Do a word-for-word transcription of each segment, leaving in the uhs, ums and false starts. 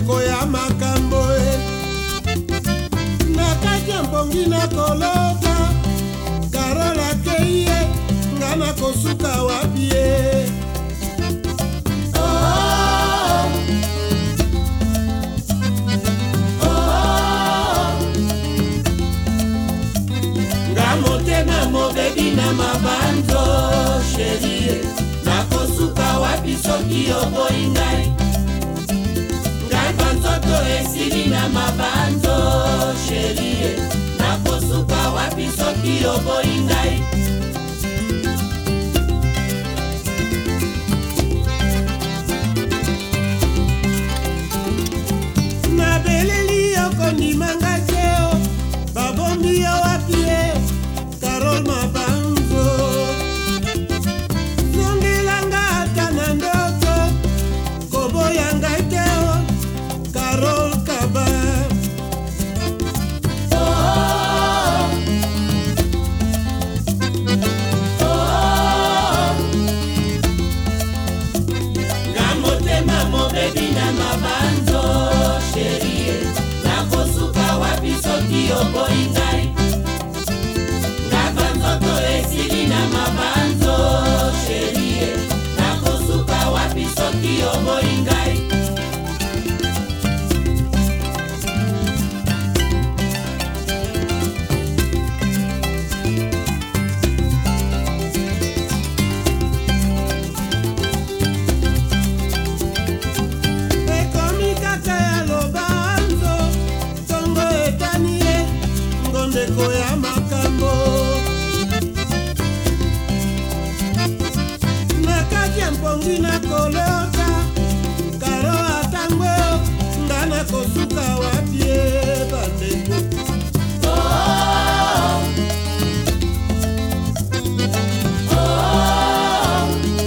ndeko ya makambo e nakati ya mpongi na kolota Karola keiye nga na kosuka wapi ye oh, oh, oh. Nga motema mobebi na mabanzo sherie nakosuka wapi soki oboyi ngai ngai banzoto esili na mabanzo sherie nakosuka wapi soki oboyi ngai nabeleli yo kondima ngai te o babombi yo wapi ye Karol mabanzo zongelanga ata na ndoto koboya ngai te o Karol kaba oboyi ngai nabanzoto esili na mabanzo sherie nakosuka wapi soki oboyi ngai ekomi kaka ya lobanzo tongo etani ndeko ya makambo nakati ya mpongi na kolota Karo atango nga na kosuka wapi ye bandeko oh, oh, oh.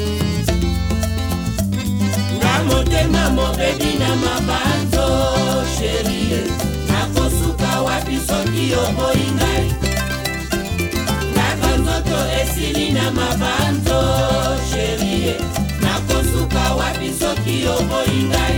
Nga motema mobebi na mabanzo sherie nakosuka wapi soki oboyi ngai nabanzoto esili na mabanzo sherie nakosuka wapi soki oboyi ngai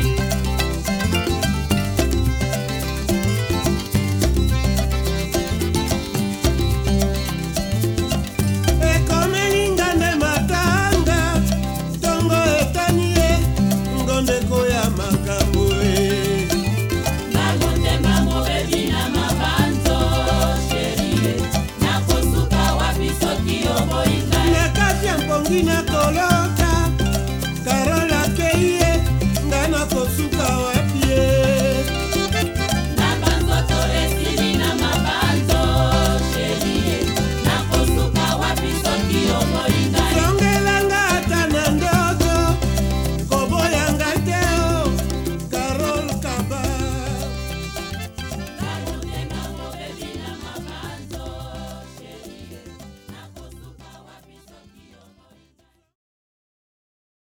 ekomeli ngande matanga tongo etani ye ngondeko ya makambo e nakati ya mpongi na kolota